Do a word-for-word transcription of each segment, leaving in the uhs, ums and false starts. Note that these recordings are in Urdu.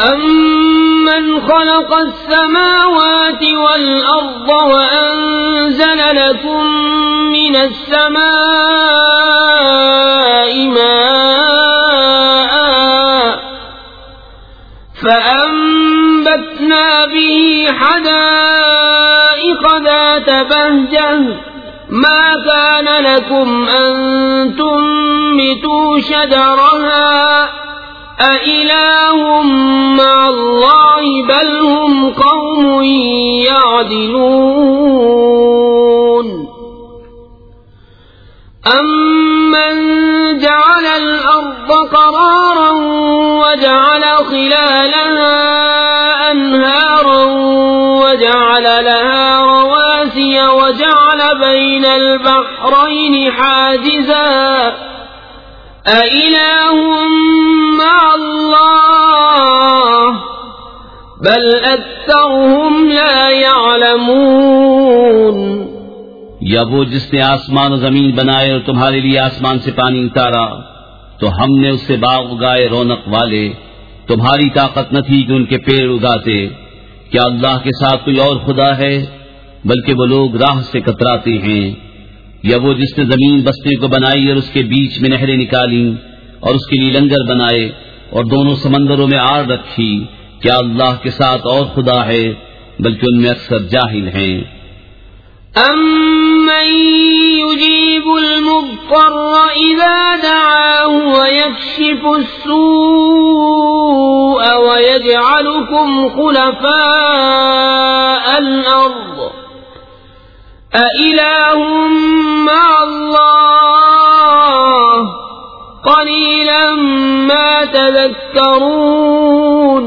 أَمَّنْ خَلَقَ السَّمَاوَاتِ وَالْأَرْضَ وَأَنزَلَ لَكُم مِّنَ السَّمَاءِ مَاءً فَأَنبَتْنَا بِهِ حَدَائِقَ ذَاتَ بَهْجَةٍ مَا كَانَ لَكُمْ أَن تُنبِتُوا شَجَرَهَا أَإِلَٰهٌ مَّعَ اللَّهِ بَلْ هُمْ قَوْمٌ يَعْدِلُونَ أَمَّن جَعَلَ الْأَرْضَ قَرَارًا وَجَعَلَ خِلَالَهَا أَنْهَارًا وَجَعَلَ لَهَا رَوَاسِيَ وَجَعَلَ بَيْنَ الْبَحْرَيْنِ حَاجِزًا أَإِلَٰهٌ مَّعَ اللَّهِ بَلْ أَكْثَرُهُمْ لَا يَعْلَمُونَ یا وہ جس نے آسمان و زمین بنائے اور تمہارے لیے آسمان سے پانی اتارا تو ہم نے اس سے باغ اگائے رونق والے، تمہاری طاقت نہ تھی کہ ان کے پیڑ اگاتے۔ کیا اللہ کے ساتھ کوئی اور خدا ہے؟ بلکہ وہ لوگ راہ سے کتراتے ہیں۔ یا وہ جس نے زمین بستے کو بنائی اور اس کے بیچ میں نہریں نکالی اور اس کے لیے لنگر بنائے اور دونوں سمندروں میں آڑ رکھی، کیا اللہ کے ساتھ اور خدا ہے؟ بلکہ ان میں اکثر جاہل ہیں۔ أَمَّن يُجِيبُ الْمُضْطَرَّ إِذَا دَعَاهُ وَيَكْشِفُ السُّوءَ وَيَجْعَلُكُمْ خُلَفَاءَ الْأَرْضِ أَإِلَٰهٌ مَّعَ اللَّهِ قَلِيلًا مَّا تَذَكَّرُونَ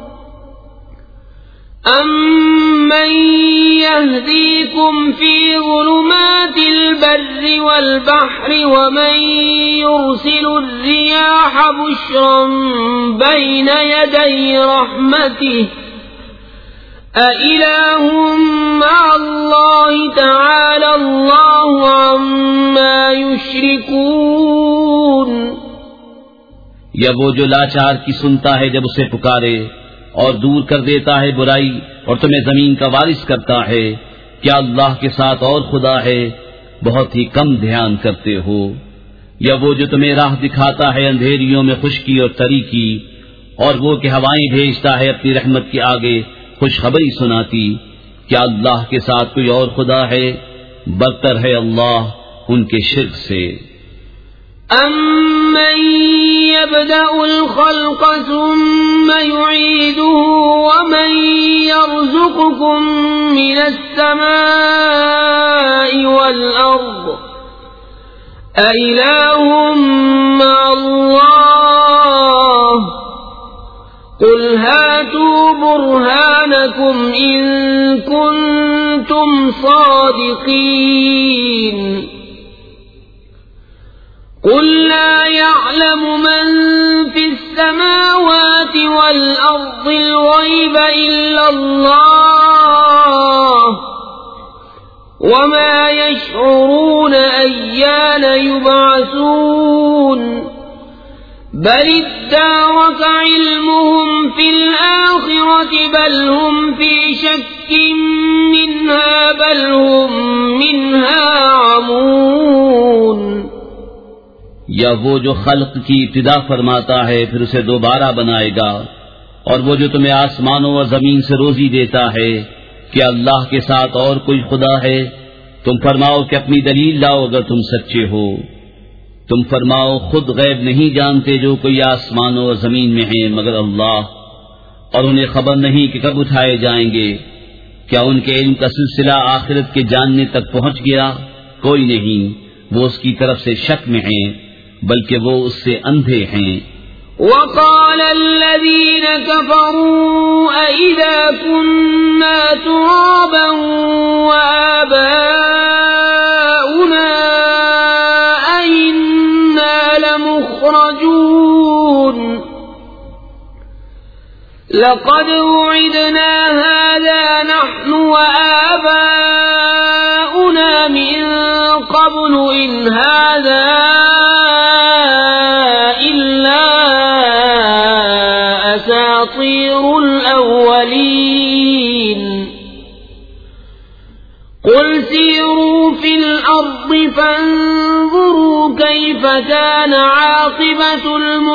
أَمَّن يَهْدِيكُمْ فِي ظُلُمَاتِ الْبَرِّ وَالْبَحْرِ وَمَن يُرْسِلُ الرِّيَاحَ بُشْرًا بَيْنَ يَدَيْ رَحْمَتِهِ أَإِلَٰهٌ مَّعَ اللَّهِ تَعَالَى اللَّهُ عَمَّا يُشْرِكُونَ یا وہ جو لاچار کی سنتا ہے جب اسے پکارے اور دور کر دیتا ہے برائی اور تمہیں زمین کا وارث کرتا ہے، کیا اللہ کے ساتھ اور خدا ہے؟ بہت ہی کم دھیان کرتے ہو۔ یا وہ جو تمہیں راہ دکھاتا ہے اندھیریوں میں خشکی اور تری کی، اور وہ کہ ہوائیں بھیجتا ہے اپنی رحمت کے آگے خوشخبری سناتی، کیا اللہ کے ساتھ کوئی اور خدا ہے؟ برتر ہے اللہ ان کے شرک سے۔ أَمَّن يَبْدَأُ الْخَلْقَ ثُمَّ يُعِيدُهُ وَمَن يَرْزُقُكُم مِّنَ السَّمَاءِ وَالْأَرْضِ أَإِلَٰهٌ مَّعَ اللَّهِ قُلْ هَاتُوا بُرْهَانَكُمْ إِن كُنتُمْ صَادِقِينَ قُل لَّا يَعْلَمُ مَن فِي السَّمَاوَاتِ وَالْأَرْضِ الْغَيْبَ إِلَّا اللَّهُ وَمَا يَشْعُرُونَ أَيَّانَ يُبْعَثُونَ بَلِ ادَّارَكَ عِلْمُهُمْ فِي الْآخِرَةِ بَلْ هُمْ فِي شَكٍّ مِّنْهَا بَلْ هُمْ مِنْهَا عَمُونَ یا وہ جو خلق کی ابتدا فرماتا ہے پھر اسے دوبارہ بنائے گا، اور وہ جو تمہیں آسمانوں اور زمین سے روزی دیتا ہے، کیا اللہ کے ساتھ اور کوئی خدا ہے؟ تم فرماؤ کہ اپنی دلیل لاؤ اگر تم سچے ہو۔ تم فرماؤ خود غیب نہیں جانتے جو کوئی آسمانوں اور زمین میں ہیں مگر اللہ، اور انہیں خبر نہیں کہ کب اٹھائے جائیں گے۔ کیا ان کے علم کا سلسلہ آخرت کے جاننے تک پہنچ گیا؟ کوئی نہیں، وہ اس کی طرف سے شک میں ہیں، بلکہ وہ اس سے اندھے ہیں۔ وقال الذين كفروا أئذا كنا ترابا وآباؤنا أئنا لمخرجون لقد وعدنا هذا نحن وآباؤنا من قبل إن هذا أساطير الأولين قل سيروا في الأرض فانظروا كيف كان عاقبة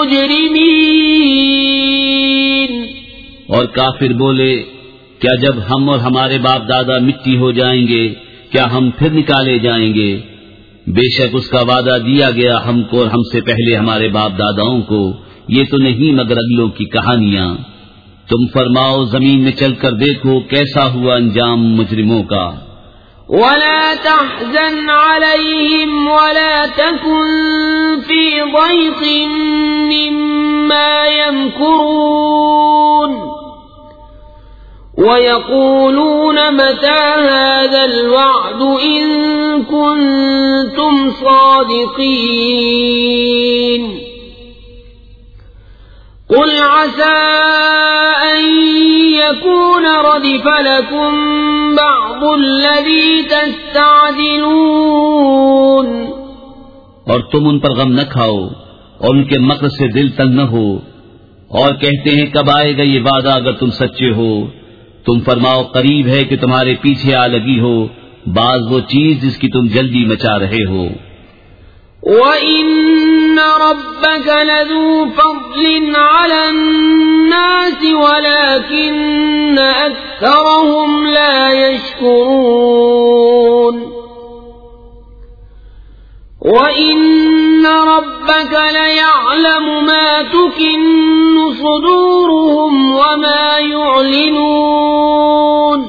المجرمين. اور کافر بولے کیا جب ہم اور ہمارے باپ دادا مٹی ہو جائیں گے کیا ہم پھر نکالے جائیں گے؟ بے شک اس کا وعدہ دیا گیا ہم کو اور ہم سے پہلے ہمارے باپ داداؤں کو، یہ تو نہیں مگر اگلوں کی کہانیاں. تم فرماؤ زمین میں چل کر دیکھو کیسا ہوا انجام مجرموں کا. ولا تحزن عليهم ولا تكن في ضيق مما يمكرون ويقولون متى هذا الوعد إن كنتم صادقين قل عسى أن يكون ردف لكم بعض الذي تستعجلون. اور تم ان پر غم نہ کھاؤ اور ان کے مکر سے دل تنگ نہ ہو، اور کہتے ہیں کب آئے گا یہ وعدہ اگر تم سچے ہو. تم فرماؤ قریب ہے کہ تمہارے پیچھے آ لگی ہو بعض وہ چیز جس کی تم جلدی مچا رہے ہو. وَإِنَّ رَبَّكَ لَذُو فَضْلٍ عَلَى النَّاسِ وَلَكِنَّ أَكْثَرَهُمْ لَا يَشْكُرُونَ. وَإِنَّ رَبَّكَ لَيَعْلَمُ مَا تُكِنُّ صُدُورُهُمْ وَمَا يُعْلِنُونَ.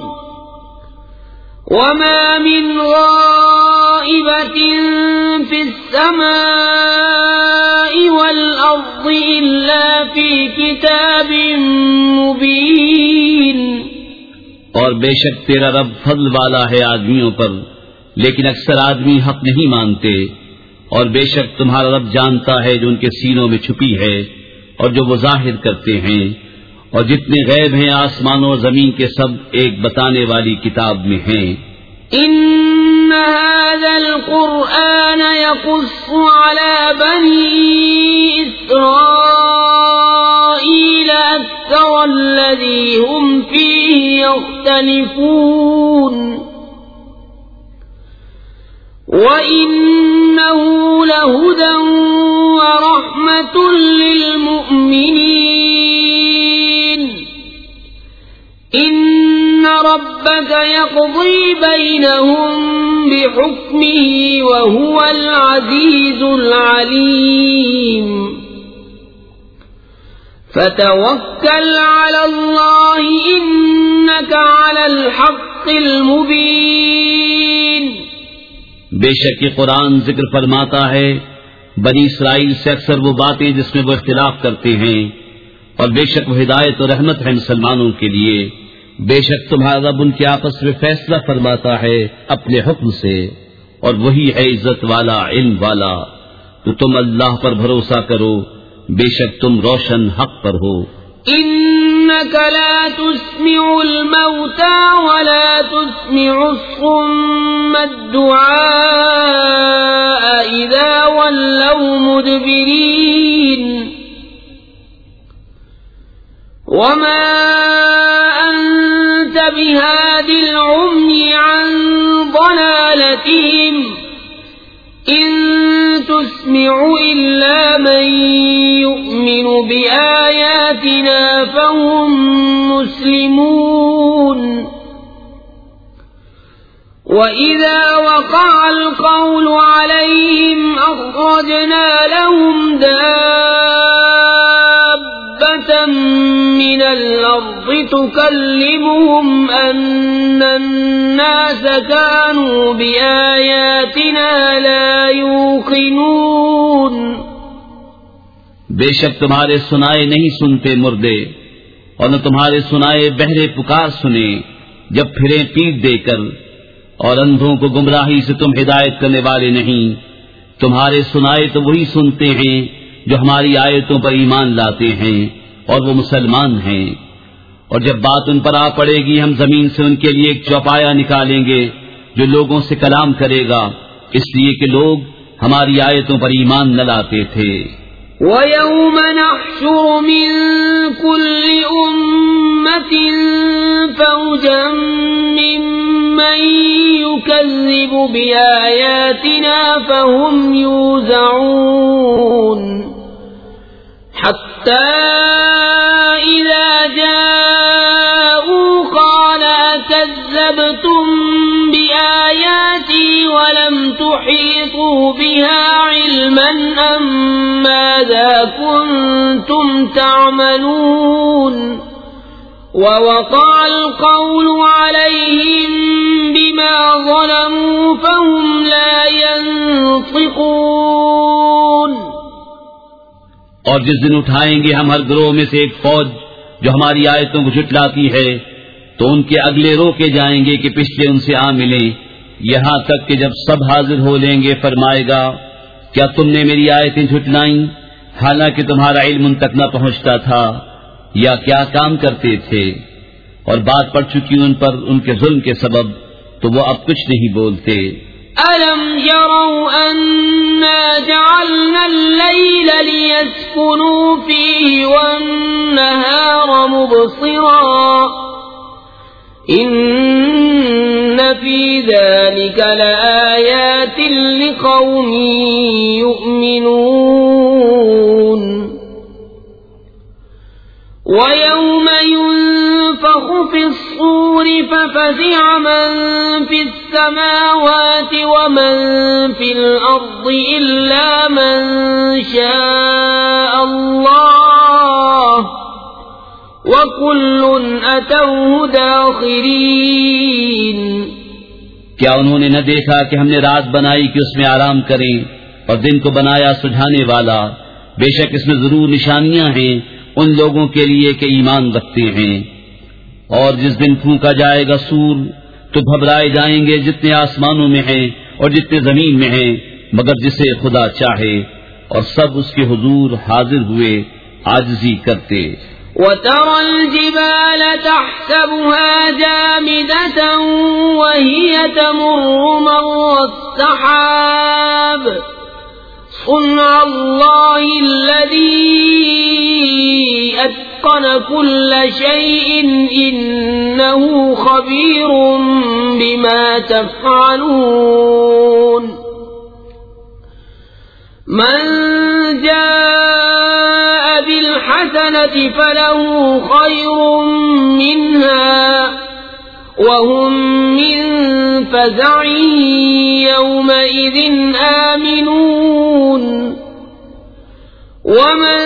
وَمَا مِنْ غَائِبَةٍ فِي السَّمَاءِ وَالْأَرْضِ إِلَّا فِي كِتَابٍ مُبِينٍ. اور بے شک تیرا رب فضل والا ہے آدمیوں پر، لیکن اکثر آدمی حق نہیں مانتے. اور بے شک تمہارا رب جانتا ہے جو ان کے سینوں میں چھپی ہے اور جو وہ ظاہر کرتے ہیں، اور جتنے غیب ہیں آسمانوں اور زمین کے سب ایک بتانے والی کتاب میں ہیں. ان هذا القرآن يقص على بني إسرائيل أكثر الذي هم فيه يختلفون وَإِنَّهُ لَهُدًى وَرَحْمَةٌ لِّلْمُؤْمِنِينَ. إِنَّ رَبَّكَ يَقْضِي بَيْنَهُم بِحُكْمِهِ وَهُوَ الْعَزِيزُ الْعَلِيمُ. فَتَوَكَّلْ عَلَى اللَّهِ إِنَّكَ عَلَى الْحَقِّ الْمُبِينِ. بے شک یہ قرآن ذکر فرماتا ہے بنی اسرائیل سے اکثر وہ باتیں جس میں وہ اختلاف کرتے ہیں، اور بے شک وہ ہدایت و رحمت ہے مسلمانوں کے لیے. بے شک تمہارا رب ان کے آپس میں فیصلہ فرماتا ہے اپنے حکم سے، اور وہی ہے عزت والا علم والا. تو تم اللہ پر بھروسہ کرو، بے شک تم روشن حق پر ہو. إنك لا تسمع الموتى ولا تسمع الصم الدعاء إذا ولوا مدبرين وما أنت بهاد العمي عن ضلالتهم إن تسمع إلا من يؤمن بآياتنا فهم مسلمون وإذا وقع القول عليهم أخرجنا لهم دابة من الأرض تكلمهم أن الناس كانوا بآياتنا لا يوقنون. بے شک تمہارے سنائے نہیں سنتے مردے، اور نہ تمہارے سنائے بہرے پکار سنے جب پھرے پیٹ دے کر، اور اندھوں کو گمراہی سے تم ہدایت کرنے والے نہیں. تمہارے سنائے تو وہی سنتے ہیں جو ہماری آیتوں پر ایمان لاتے ہیں اور وہ مسلمان ہیں. اور جب بات ان پر آ پڑے گی ہم زمین سے ان کے لیے ایک چوپایا نکالیں گے جو لوگوں سے کلام کرے گا، اس لیے کہ لوگ ہماری آیتوں پر ایمان نہ لاتے تھے. وَيَوْمَ نَحْشُرُ مِن كُلِّ أُمَّةٍ فَوْجًا مِّمَّن يُكَذِّبُ بِآيَاتِنَا فَهُمْ يُوزَعُونَ حَتَّى إِذَا جَاءُوا قَالَ أَكَذَّبْتُم بِآيَاتِي وَلَمْ تُحِيطُوا بِهَا عِلْمًا أَم مَّاذَا كُنتُمْ تَعْمَلُونَ وَوَقَعَ الْقَوْلُ عَلَيْهِمْ بِمَا ظَلَمُوا فَهُمْ لَا يَنطِقُونَ اور جس دن اٹھائیں گے ہم ہر گروہ میں سے ایک فوج جو ہماری آیتوں کو جھٹلاتی ہے، تو ان کے اگلے روکے جائیں گے کہ پچھلے ان سے آ ملیں، یہاں تک کہ جب سب حاضر ہو لیں گے فرمائے گا کیا تم نے میری آیتیں جھٹلائیں حالانکہ تمہارا علم ان تک نہ پہنچتا تھا، یا کیا کام کرتے تھے؟ اور بات پڑ چکی ان پر ان کے ظلم کے سبب، تو وہ اب کچھ نہیں بولتے۔ أَلَمْ يَرَوْا أَنَّا جَعَلْنَا اللَّيْلَ لِيَسْكُنُوا فِيهِ وَالنَّهَارَ مُبْصِرًا إِنَّ فِي ذَلِكَ لَآيَاتٍ لِقَوْمٍ يُؤْمِنُونَ وَيَوْمَ يُنفَخُ فِي الصُّورِ فَفَزِعَ مَن فِي السَّمَاوَاتِ وَمَن فِي الْأَرْضِ إِلَّا مَن شَاءَ اللَّهُ وَكُلٌّ أَتَوْهُ دَاخِرِينَ۔ کیا انہوں نے نہ دیکھا کہ ہم نے رات بنائی کہ اس میں آرام کریں اور دن کو بنایا سجھانے والا؟ بے شک اس میں ضرور نشانیاں ہیں ان لوگوں کے لیے کہ ایمان رکھتے ہیں۔ اور جس دن پھونکا جائے گا سور تو گھبرائے جائیں گے جتنے آسمانوں میں ہیں اور جتنے زمین میں ہیں مگر جسے خدا چاہے، اور سب اس کے حضور حاضر ہوئے عاجزی کرتے۔ وَتَرَى الْجِبَالَ تَحْسَبُهَا جَامِدَةً وَهِيَ تَمُرُّ مَرَّ السَّحَابِ صُنْعَ اللَّهِ الَّذِي أَتْقَنَ كُلَّ شَيْءٍ إِنَّهُ خَبِيرٌ بِمَا تَفْعَلُونَ مَنْ جَاءَ بِالْحَسَنَةِ فَلَهُ خَيْرٌ مِّنْهَا وَهُمْ مِنْ فَزَعٍ يَوْمَئِذٍ آمِنُونَ وَمَنْ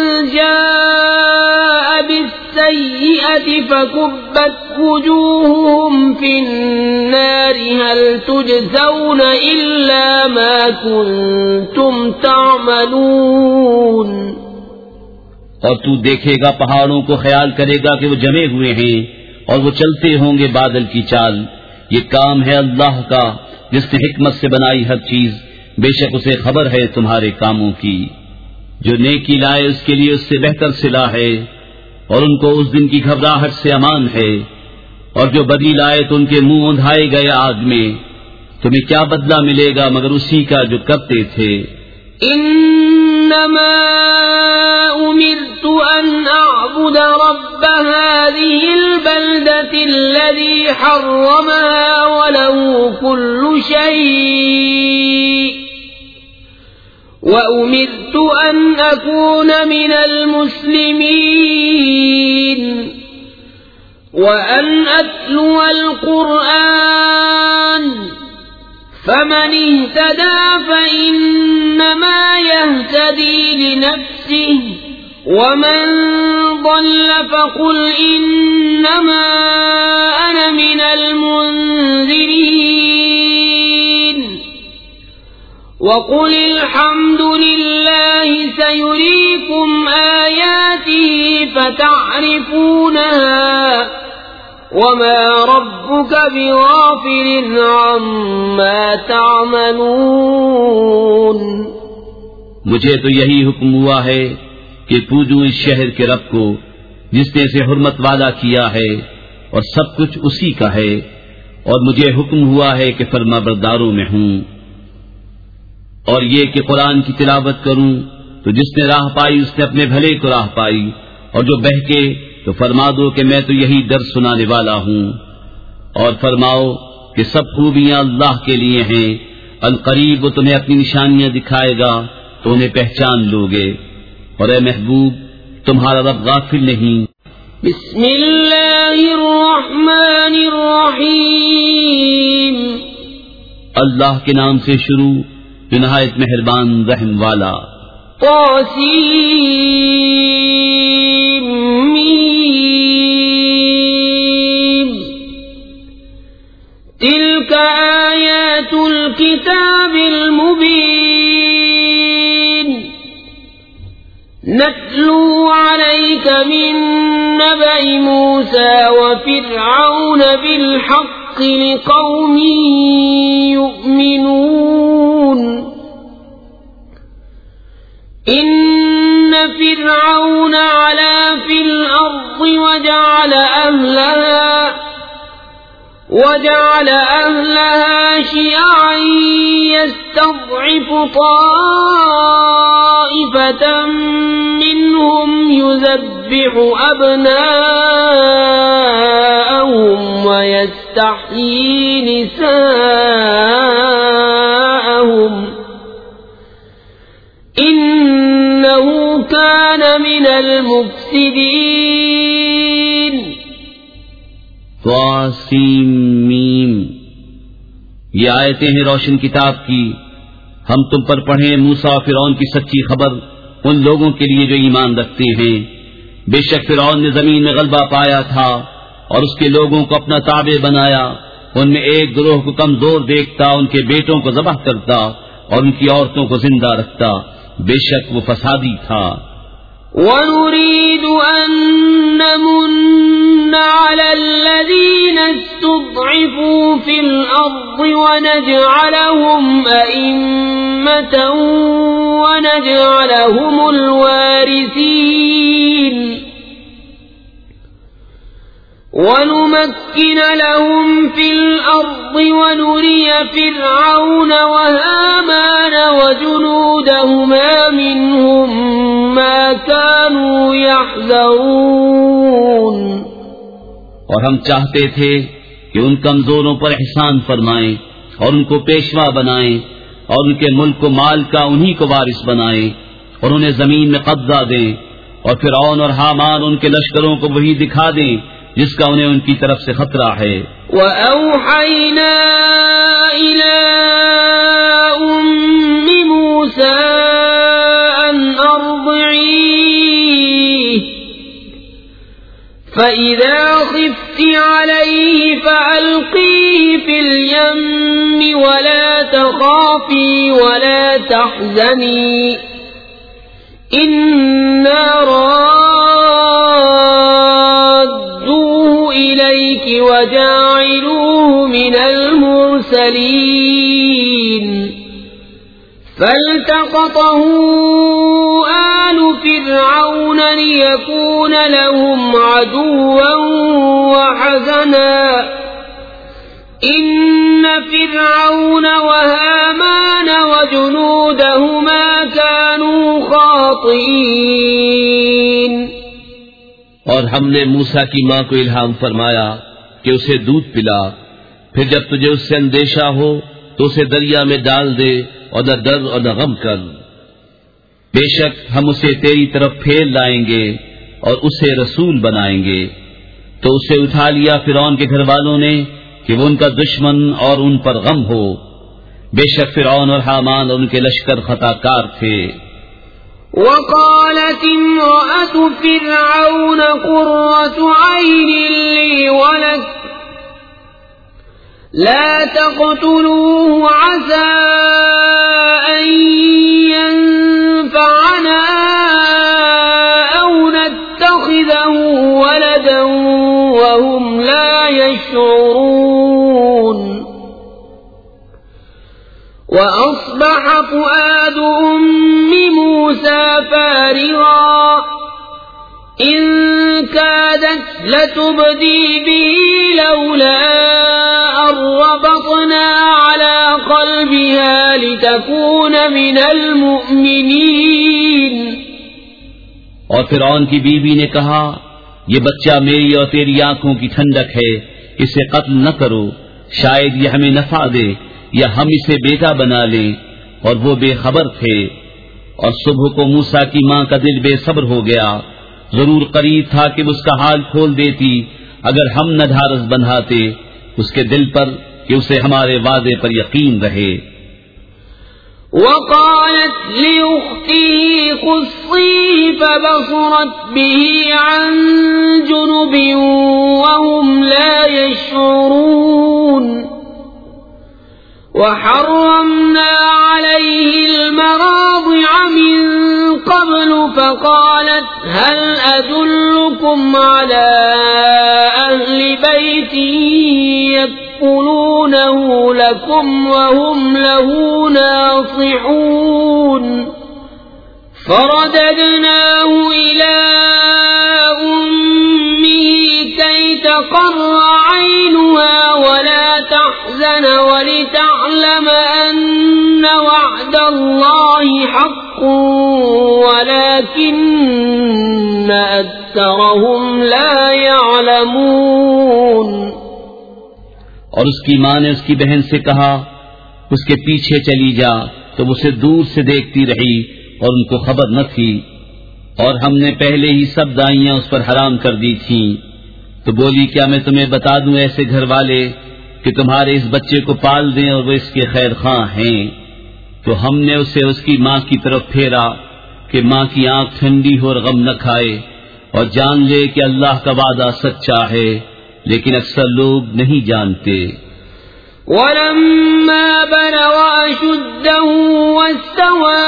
جَاءَ بِالسَّيِّئَةِ فَكُبَّتْ وُجُوهُهُمْ فِي النَّارِ هَلْ تُجْزَوْنَ إِلَّا مَا كُنْتُمْ تَعْمَلُونَ۔ اور تو دیکھے گا پہاڑوں کو خیال کرے گا کہ وہ جمے ہوئے ہیں اور وہ چلتے ہوں گے بادل کی چال۔ یہ کام ہے اللہ کا جس نے حکمت سے بنائی ہر چیز، بے شک اسے خبر ہے تمہارے کاموں کی۔ جو نیکی لائے اس کے لیے اس سے بہتر صلہ ہے، اور ان کو اس دن کی گھبراہٹ سے امان ہے، اور جو بدی لائے تو ان کے منہ اندھائے گئے آگ میں۔ تمہیں کیا بدلہ ملے گا مگر اسی کا جو کرتے تھے۔ انما امرت ان اعبد رب هذه البلدة الذي حرمها وله كل شيء وامرت ان اكون من المسلمين وان اتلو القرآن فمن اهتدى فإنما يهتدي لنفسه ومن ضل فقل إنما أنا من المنذرين وقل الحمد لله سيريكم آياته فتعرفونها وما ربك بغافل عما تعملون۔ مجھے تو یہی حکم ہوا ہے کہ پوجو اس شہر کے رب کو جس نے اسے حرمت والا کیا ہے اور سب کچھ اسی کا ہے، اور مجھے حکم ہوا ہے کہ فرما برداروں میں ہوں، اور یہ کہ قرآن کی تلاوت کروں تو جس نے راہ پائی اس نے اپنے بھلے کو راہ پائی، اور جو بہکے تو فرما دو کہ میں تو یہی درس سنانے والا ہوں۔ اور فرماؤ کہ سب خوبیاں اللہ کے لیے ہیں، القریب وہ تمہیں اپنی نشانیاں دکھائے گا تو انہیں پہچان لوگے، اور اے محبوب تمہارا رب غافل نہیں۔ بسم اللہ الرحمن الرحیم، اللہ کے نام سے شروع جو نہایت مہربان رحم والا۔ طاسیم میم، تلک آیات الکتاب المبین، نتلو علیک من نبأ موسى وفرعون بالحق لقوم يؤمنون، إن فرعون علا في الأرض وجعل أهلها وجعل أهلها شيعا يستضعف طائفة منهم يذبح أبناءهم ويستحيي نساءهم إنه كان من المفسدين۔ طاسیم میم، یہ آیتیں ہیں روشن کتاب کی، ہم تم پر پڑھیں موسیٰ و فرعون کی سچی خبر ان لوگوں کے لیے جو ایمان رکھتے ہیں۔ بے شک فرعون نے زمین میں غلبہ پایا تھا اور اس کے لوگوں کو اپنا تابع بنایا، ان میں ایک گروہ کو کمزور دیکھتا، ان کے بیٹوں کو ذبح کرتا اور ان کی عورتوں کو زندہ رکھتا، بے شک وہ فسادی تھا۔ وَنُرِيدُ أَن نَّمُنَّ عَلَى الَّذِينَ اسْتُضْعِفُوا فِي الْأَرْضِ وَنَجْعَلَهُمْ أَئِمَّةً وَنَجْعَلَهُمُ الْوَارِثِينَ، وَنُمَكِّنَ لَهُمْ فِي الْأَرْضِ وَنُرِيَ فِرْعَوْنَ وَهَامَانَ وَجُنُودَهُمَا مِنْهُمْ مَا كَانُوا يَحْذَرُونَ۔ اور ہم چاہتے تھے کہ ان کمزوروں پر احسان فرمائیں اور ان کو پیشوا بنائیں اور ان کے ملک و مال کا انہی کو وارث بنائیں اور انہیں زمین میں قبضہ دیں، اور فرعون اور حامان ان کے لشکروں کو وہی دکھا دیں جس کا انہیں ان کی طرف سے خطرہ ہے۔ وَأَوْحَيْنَا إِلَىٰ أُمِّ مُوسَىٰ أَنْ أَرْضِعِيهِ فَإِذَا خِفْتِ عَلَيْهِ فَأَلْقِيهِ فِي الْيَمِّ وَلَا تَخَافِي وَلَا تَحْزَنِي إِنَّا رَادُّوهُ إِلَيْكِ وَجَاعِلُوهُ مِنَ الْمُرْسَلِينَ، فَالْتَقَطَهُ آلُ فِرْعَوْنَ لِيَكُونَ لَهُمْ عَدُوًّا وَحَزَنًا إِنَّ فِرْعَوْنَ وَهَامَانَ وَجُنُودَهُمَا كَانُوا خَاطِئِينَ۔ اور ہم نے موسیٰ کی ماں کو الہام فرمایا کہ اسے دودھ پلا، پھر جب تجھے اس سے اندیشہ ہو تو اسے دریا میں ڈال دے اور نہ ڈر اور نہ غم کر، بے شک ہم اسے تیری طرف پھیر لائیں گے اور اسے رسول بنائیں گے۔ تو اسے اٹھا لیا فرعون کے گھر والوں نے کہ وہ ان کا دشمن اور ان پر غم ہو، بے شک فرعون اور حامان اور ان کے لشکر خطا کار تھے۔ وقالت امرأة فرعون قرة عين لي ولك لا تقتلوه عسى أن ينفعنا أو نتخذه ولدا وهم لا يشعرون۔ وأصبح فؤاد أم موسى فارغا إن كادت لتبدي به لولا أن ربطنا على قلبها لتكون من المؤمنين۔ اور فرعون کی بیوی نے کہا یہ بچہ میری اور تیری آنکھوں کی ٹھنڈک ہے، اسے قتل نہ کرو، شاید یہ ہمیں نفع دے یا ہم اسے بیٹا بنا لیں، اور وہ بے خبر تھے۔ اور صبح کو موسیٰ کی ماں کا دل بے صبر ہو گیا، ضرور قریب تھا کہ اس کا حال کھول دیتی اگر ہم نہ ڈھارس بندھاتے اس کے دل پر کہ اسے ہمارے وعدے پر یقین رہے۔ وقالت لأخته قصيه فبصرت به عن جنب وهم لا يشعرون وحرمنا عليه المراضع من قبل فقالت هل أدلكم على أهل بيت يكفلونه لكم وهم له ناصحون فرددناه إلى أمه كي تقر عينها ولا تحزن ولتعلم أن وعد الله حق ولكن أكثرهم لا يعلمون۔ اور اس کی ماں نے اس کی بہن سے کہا اس کے پیچھے چلی جا، تو اسے دور سے دیکھتی رہی اور ان کو خبر نہ تھی، اور ہم نے پہلے ہی سب دائیاں اس پر حرام کر دی تھیں۔ تو بولی کیا میں تمہیں بتا دوں ایسے گھر والے کہ تمہارے اس بچے کو پال دیں اور وہ اس کے خیر خواہ ہیں؟ تو ہم نے اسے اس کی ماں کی طرف پھیرا کہ ماں کی آنکھ ٹھنڈی ہو اور غم نہ کھائے، اور جان لے کہ اللہ کا وعدہ سچا ہے، لیکن اکثر لوگ نہیں جانتے۔ وَلَمَّا بَلَغَ أَشُدَّهُ وَاسْتَوَى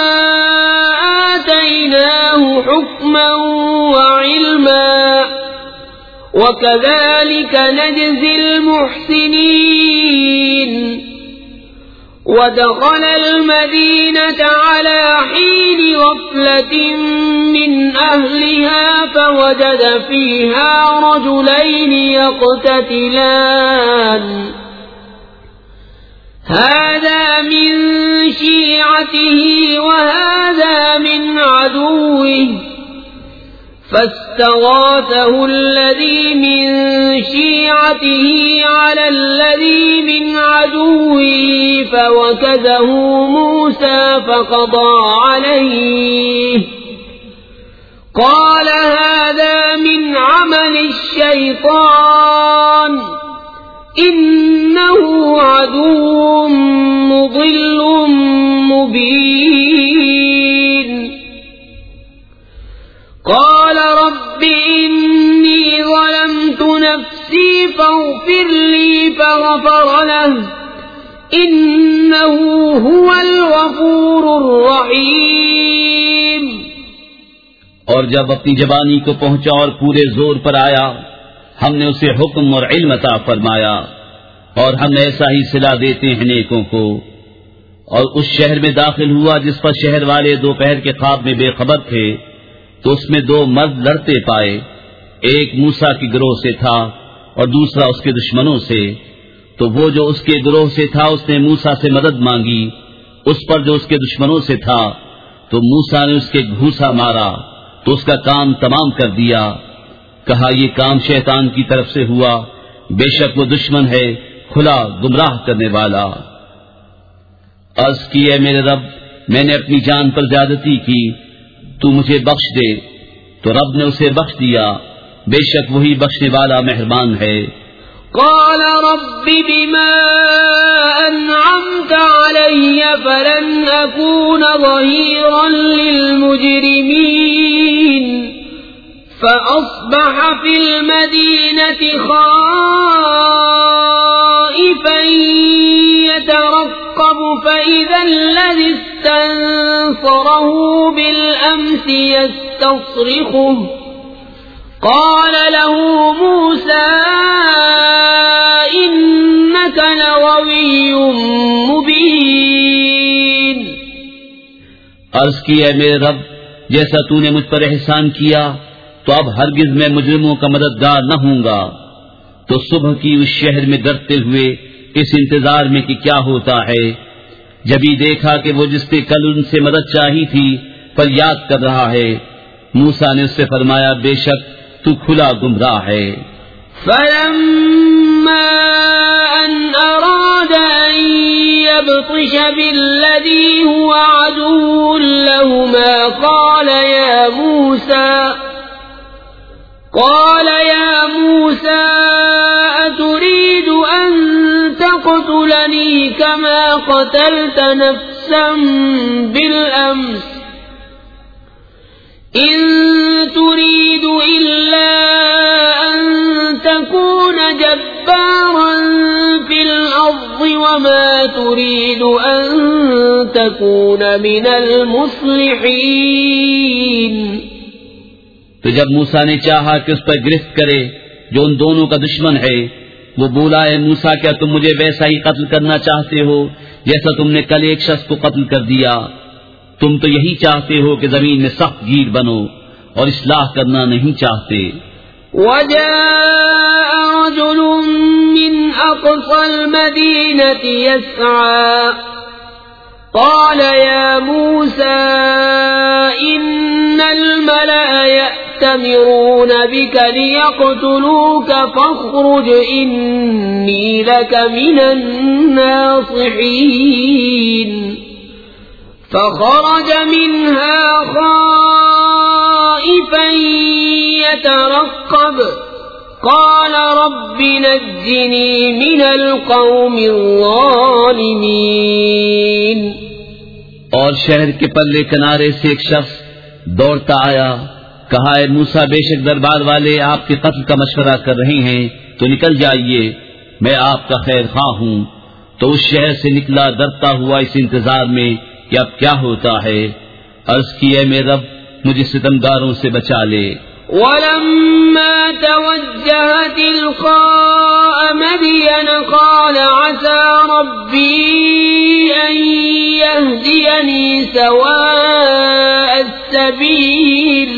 آتَيْنَاهُ حُكْمًا وَعِلْمًا وَكَذَلِكَ نَجْزِي الْمُحْسِنِينَ۔ وَدَخَلَ الْمَدِينَةَ عَلَى حِينِ غَفْلَةٍ مِّنْ أَهْلِهَا فَوَجَدَ فِيهَا رَجُلَيْنِ يَقْتَتِلَانِ هَذَا مِنْ شِيعَتِهِ وَهَذَا مِنْ عَدُوِّهِ فاستغاثه الذي من شيعته على الذي من عدوه فوكزه موسى فقضى عليه قال هذا من عمل الشيطان إنه عدو مضل مبين قال رب إني ظلمت نفسي فاغفر لي فغفر له إنه هو الغفور الرحيم۔ اور جب اپنی جوانی کو پہنچا اور پورے زور پر آیا ہم نے اسے حکم اور علم عطا فرمایا، اور ہم ایسا ہی صلہ دیتے ہیں نیکوں کو۔ اور اس شہر میں داخل ہوا جس پر شہر والے دوپہر کے خواب میں بے خبر تھے، تو اس میں دو مرد لڑتے پائے، ایک موسیٰ کے گروہ سے تھا اور دوسرا اس کے دشمنوں سے۔ تو وہ جو اس کے گروہ سے تھا اس نے موسیٰ سے مدد مانگی، اس پر جو اس کے دشمنوں سے تھا تو موسیٰ نے اس کے گھوسا مارا تو اس کا کام تمام کر دیا۔ کہا یہ کام شیطان کی طرف سے ہوا، بے شک وہ دشمن ہے کھلا گمراہ کرنے والا۔ عرض کی اے میرے رب میں نے اپنی جان پر زیادتی کی، تو مجھے بخش دے، تو رب نے اسے بخش دیا، بے شک وہی بخشنے والا مہربان ہے۔ قال رب بما أنعمت علي فلن أكون ظهيرا للمجرمين فأصبح في المدينة خائفا يترقب فإذا الذي استنصره بالأمس يستصرخه قال له موسى إنك لغوي مبين۔ عرض کی اے میرے رب جیسا تو نے مجھ پر احسان کیا تو اب ہرگز میں مجرموں کا مددگار نہ ہوں گا۔ تو صبح کی اس شہر میں ڈرتے ہوئے اس انتظار میں کہ کیا ہوتا ہے، جب ہی دیکھا کہ وہ جس نے کل ان سے مدد چاہی تھی پر یاد کر رہا ہے، موسیٰ نے اس سے فرمایا بے شک تو کھلا گمراہ ہے. فلما أن أراد أن يبطش بالذي هو عدو لهما قال يا موسى قال يا موسى أتريد أن تقتلني كما قتلت نفسا بالأمس إن تريد إلا أن تكون جبارا في الأرض وما تريد أن تكون من المصلحين. تو جب موسیٰ نے چاہا کہ اس پر گرفت کرے جو ان دونوں کا دشمن ہے، وہ بولا اے موسیٰ کیا تم مجھے ویسا ہی قتل کرنا چاہتے ہو جیسا تم نے کل ایک شخص کو قتل کر دیا؟ تم تو یہی چاہتے ہو کہ زمین میں سخت گیر بنو اور اصلاح کرنا نہیں چاہتے. وجاء رجل من أقصى المدينة يسعى قال يا موسى إن الملأ يأتمرون بك ليقتلوك فاخرج إني لك من الناصحين. فخرج منها خائفا يترقب قال رب نجني من القوم الظالمين. اور شہر کے پلے کنارے سے ایک شخص دوڑتا آیا، کہا اے موسیٰ بے شک دربار والے آپ کے قتل کا مشورہ کر رہے ہیں تو نکل جائیے، میں آپ کا خیر خواہ ہوں. تو اس شہر سے نکلا ڈرتا ہوا اس انتظار میں کہ اب کیا ہوتا ہے. عرض کی اے میرے رب مجھے ستمگاروں سے بچا لے. ولما توجه تلقاء مدين قال عسى ربي أن يهديني سواء السبيل.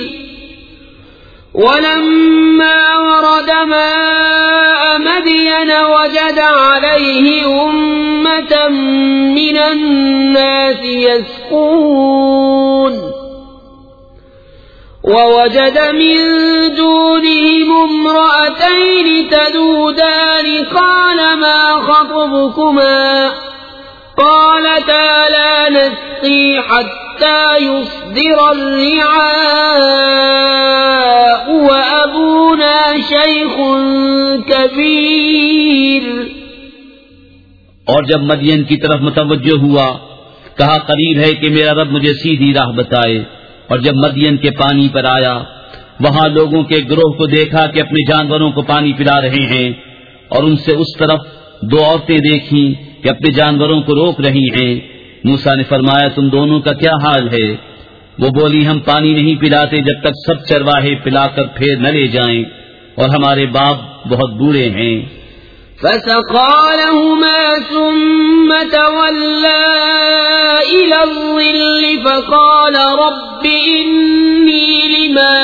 ولما ورد ماء مدين وجد عليه أمة من الناس يسقون ووجد من دونهم امرأتين تذودان قال ما خطبكما قالتا لا نسقي حتى يصدر الرعاء وأبونا شيخ كبير. اور جب مدین کی طرف متوجہ ہوا کہا قریب ہے کہ میرا رب مجھے سیدھی راہ بتائے. اور جب مدین کے پانی پر آیا وہاں لوگوں کے گروہ کو دیکھا کہ اپنے جانوروں کو پانی پلا رہے ہیں، اور ان سے اس طرف دو عورتیں دیکھیں کہ اپنے جانوروں کو روک رہی ہیں. موسیٰ نے فرمایا تم دونوں کا کیا حال ہے؟ وہ بولی ہم پانی نہیں پلاتے جب تک سب چرواہے پلا کر پھر نہ لے جائیں، اور ہمارے باپ بہت بوڑھے ہیں. فسقى لهما ثم تولى إلى الظل فقال رب إني لما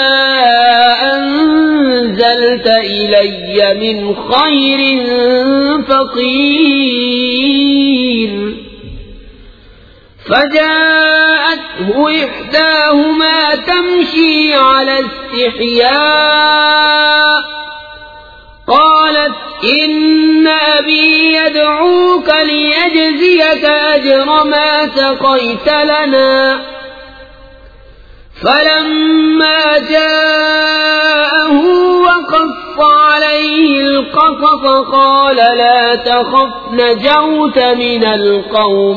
أنزلت إلي من خير فقير. فجاءته إحداهما تمشي على استحياء قالت إن أبي يدعوك ليجزيك أجر ما سقيت لنا. فلما جاءه وقص عليه القصص قال لا تخف نجوت من القوم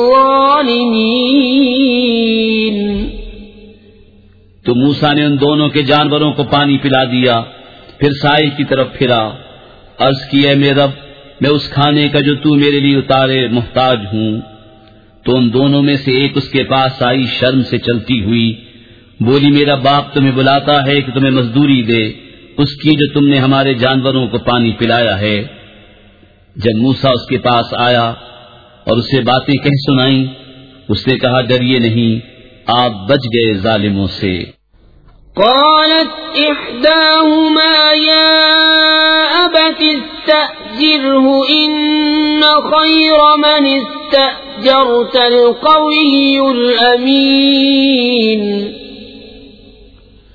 الظالمين. تو موسیٰ نے ان دونوں کے جانوروں کو پانی پلا دیا، پھر سائل کی طرف پھرا. عرض کی اے میرے رب میں اس کھانے کا جو تو میرے لیے اتارے محتاج ہوں. تو ان دونوں میں سے ایک اس کے پاس آئی شرم سے چلتی ہوئی، بولی میرا باپ تمہیں بلاتا ہے کہ تمہیں مزدوری دے اس کی جو تم نے ہمارے جانوروں کو پانی پلایا ہے. جب موسیٰ اس کے پاس آیا اور اسے باتیں کہہ سنائیں، اس نے کہا ڈریے نہیں، آپ بچ گئے ظالموں سے. قالت إحداهما يا أبت استأجره إن خير من استأجرت القوي الأمين.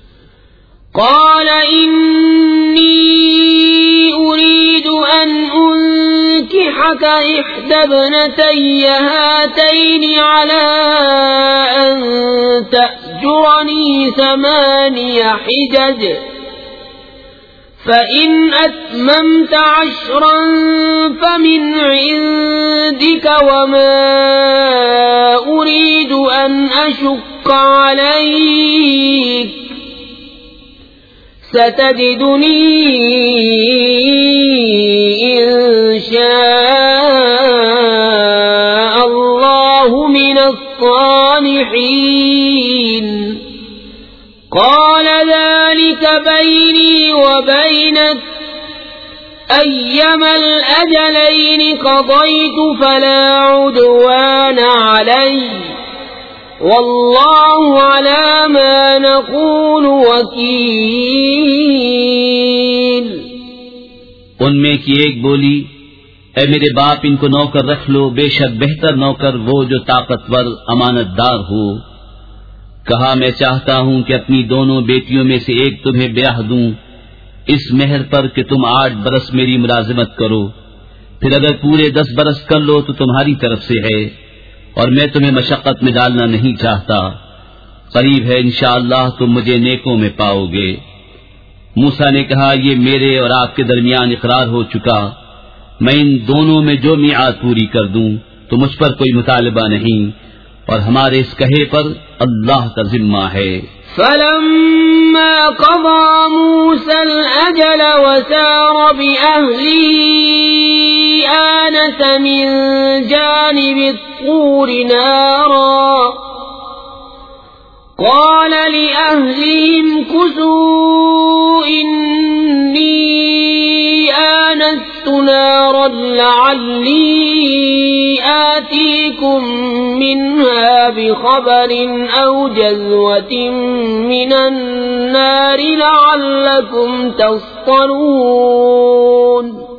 قال إني أريد أن أنكحك إحدى ابنتي هاتين على أن تأجرني ثماني حجج فإن أتممت عشرا فمن عندك وما أريد أن أشق عليك ستجدني إن شاء الله من الصالحين قال ذلك بيني وبينك أيما الأجلين قضيت فلا عدوان علي والله على ما نقول وكيل۔ ان میں کی ایک بولی، اے میرے باپ ان کو نوکر رکھ لو، بے شک بہتر نوکر وہ جو طاقتور امانت دار ہو۔ کہا میں چاہتا ہوں کہ اپنی دونوں بیٹیوں میں سے ایک تمہیں بیاہ دوں اس مہر پر کہ تم آٹھ برس میری ملازمت کرو، پھر اگر پورے دس برس کر لو تو تمہاری طرف سے ہے، اور میں تمہیں مشقت میں ڈالنا نہیں چاہتا، قریب ہے انشاءاللہ تم مجھے نیکوں میں پاؤ گے۔ موسیٰ نے کہا یہ میرے اور آپ کے درمیان اقرار ہو چکا، میں ان دونوں میں جو میعاد پوری کر دوں تو مجھ پر کوئی مطالبہ نہیں، اور ہمارے اس کہے پر اللہ کا ذمہ ہے۔ فلما قضى موسى الأجل وسار بأهله آنس من جانب الطور نارا قال لأهلهم كثوا إني آنست نارا لعلي آتيكم منها بخبر أو جذوة من النار لعلكم تصطلون۔